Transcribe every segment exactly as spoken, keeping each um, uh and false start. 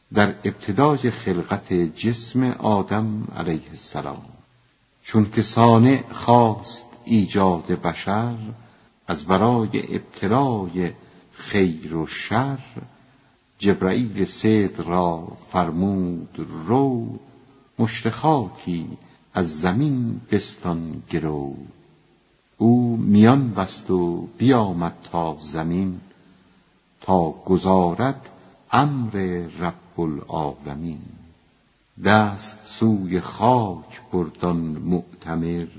در ابتدای خلقت جسم آدم علیه السلام. چون که صانع خواست ایجاد بشر، از برای ابتلای خیر و شر، جبرائیل صدق را فرمود رو، مشت خاکی از زمین بستان گرو. او میان بست و بیامد تا زمین، تا گزارد امر رب العالمین. دست سوی خاک بردان مؤتمر،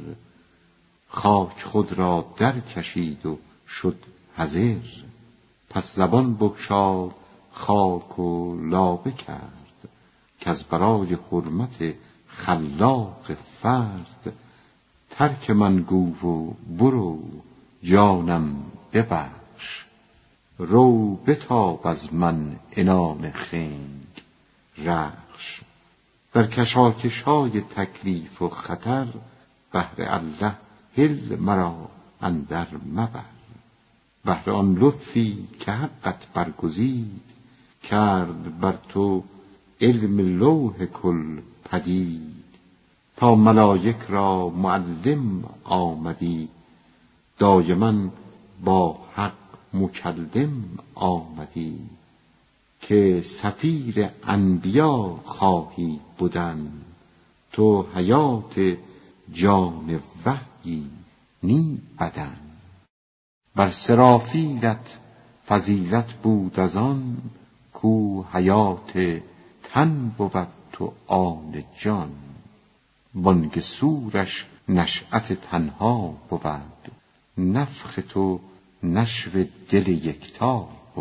خاک خود را در کشید و شد حذر. پس زبان بگشاد خاک و لابه کرد، که از برای حرمت خلاق فرد. ترک من گو و برو جانم ببخش، رو بتاب از من عنان خنگ رخش. در کشاکش های تکلیف و خطر، بهر الله هل مرا اندر مبر. بهر آن لطفی که حقت برگزید، کرد بر تو علم لوح کل پدید. تا ملائک را معلم آمدی، دایما با حق مکلم آمدی. که سفیر انبیا خواهی بدن، تو حیات جان وحی نی بدن. بر سرافیلت فضیلت بود از آن، کو حیات تن بود تو آن جان. بانگ صورش نشأت تنها بود، نفخ تو نشو دل یکتا بود.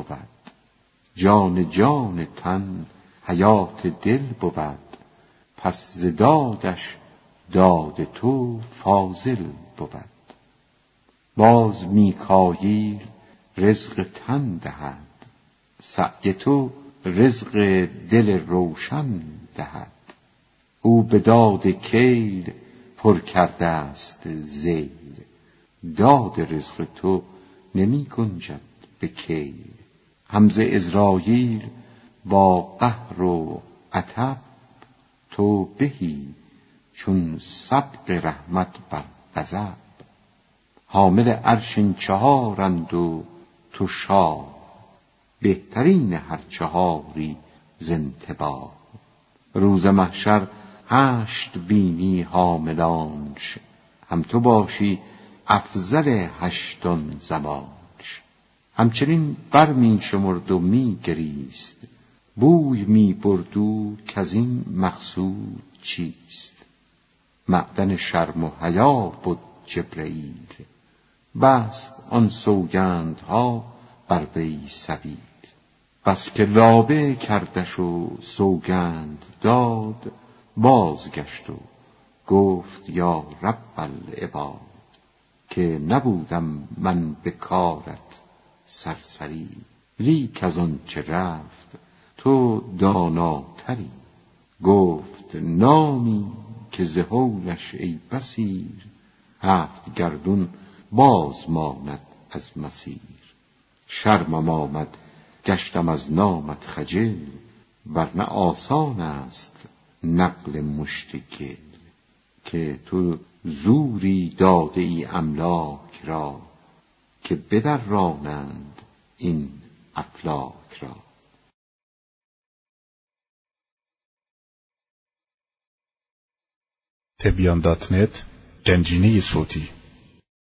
جان جان تن حیات دل بود، پس ز دادش داد تو فاضل بود. باز میکاییل رزق تن دهد، سعی تو رزق دل روشن دهد. او به داد کیل پر کرده است ذیل، داد رزق تو نمی گنجد به کیل. همز عزراییل با قهر و عتب، تو بهی چون سبق رحمت بر غضب. حامل عرش این چهارند و تو شاه، بهترین هر چهاری ز انتباه. روز محشر هشت بینی حاملانش، هم تو باشی افضل هشتان زمانش. همچنین بر می شمرد و می گریست، بوی می بردو که از این مقصود چیست. معدن شرم و حیا بود جبرئیل، بست آن سوگندها بر وی سبیل. بس که لابه کردش و سوگند داد، بازگشت و گفت یا رب العباد. که نبودم من به کارت سرسری، لیک از آن چه رفت تو داناتری. گفت نامی که ز هولش ای بصیر، هفت گردون باز ماند از مسیر. شرمم آمد گشتم از نامت خجل، ورنه آسان است نقل مشت گل. که تو زوری داده ای املاک را، که بدرانند این افلاک را. تبیان دات نت گنجینه صوتی